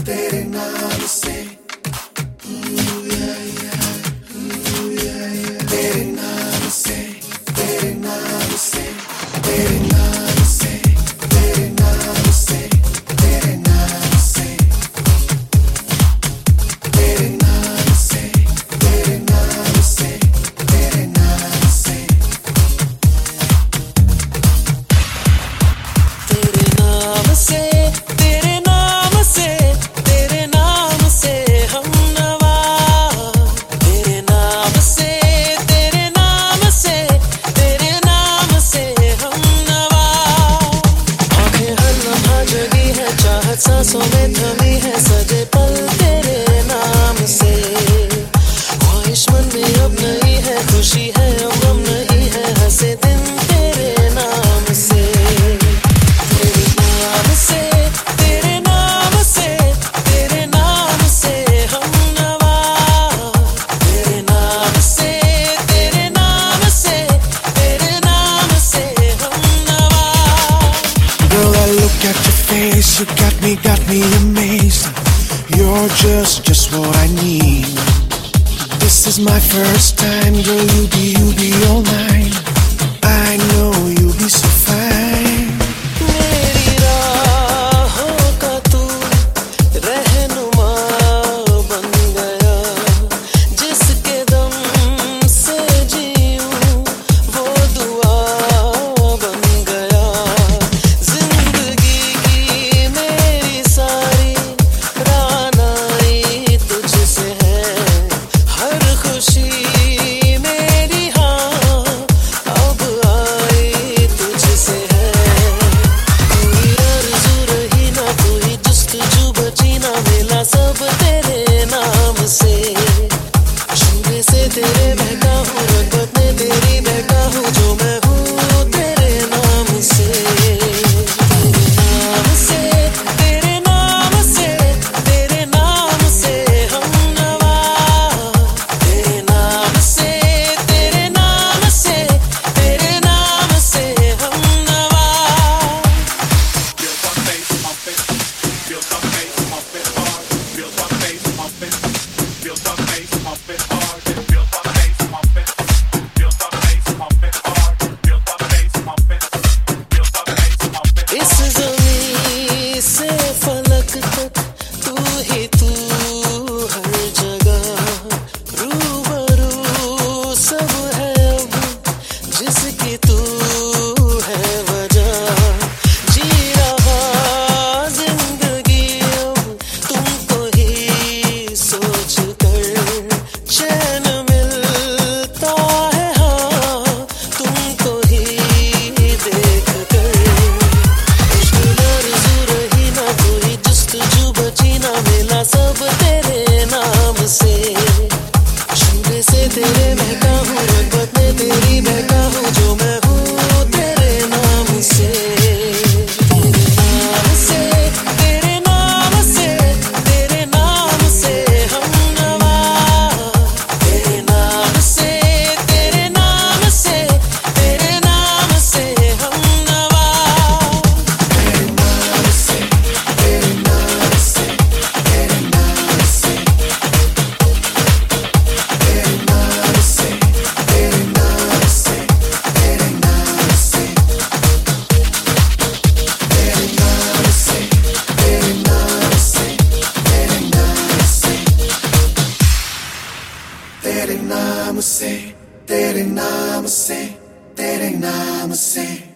तेरे नाम से, तेरे नाम से, तेरे नाम से, तेरे नाम से, तेरे नाम से, तेरे नाम से, तेरे नाम से, तेरे नाम से, तेरे नाम से, तेरे नाम से, तेरे नाम से, तेरे नाम से हमनवा। तेरे नाम से, तेरे नाम से, तेरे नाम से हमनवा। आंखें हर लम्हा जगी है, चाहत सांसों में थमी है, सजे पल तेरे नाम से। ख्वाहिश मन में अब नहीं है, खुशी है अब गम नहीं है, हंसे दिन तेरे नाम से। तेरे नाम से, तेरे नाम से, तेरे नाम से हमनवा। तेरे नाम से, तेरे नाम से, तेरे नाम से हमनवा। Girl, I look at your face, you got me amazed. You're just what I need. This is my first time, girl, you be all mine. I know you'll be so fine. मेरी राहों का तू रहनुमा बन गया, जिसके दम से जीऊं वो दुआ बन गया। जिंदगी की मेरी सारी रानाई तुझसे है, हर खुशी मेरी हाँ अब आई तुझसे है। कोई आरज़ू रही ना, कोई जुस्तजू बची ना, मिला सब तेरे नाम से। छूने से तेरे बहका हूँ, रगबत में तेरी बहका हूँ, जो मैं हूँ तेरे नाम से। तेरे नाम से, तेरे नाम से, तेरे नाम से हमनवा। तेरे नाम से, तेरे नाम से, तेरे नाम से हमनवा। इस ज़मीं से फलक तक तू ही तू, हर जगह रूबरू सब है अब, जिसकी तू है वजह। जी रहा जिंदगी अब तुमको ही सोच कर, चैन मिलता है हाँ तुमको ही देख कर। मुश्किल आरज़ू रही ना, कोई जुस्तजू बची ना, मिला सब तेरे नाम से। छूने से तेरे महका हूँ, रगबत में तेरी बहका हूँ, जो मैं हूँ तेरे नाम से। तेरे नाम से, तेरे नाम से, तेरे नाम से हमनवा। तेरे नाम से, तेरे नाम से, तेरे नाम से हमनवा। तेरे नाम से, तेरे नाम से, तेरे नाम से, तेरे नाम से, तेरे नाम से, तेरे नाम से, तेरे नाम से, तेरे नाम से, तेरे नाम से, तेरे नाम से, तेरे नाम से, तेरे नाम से।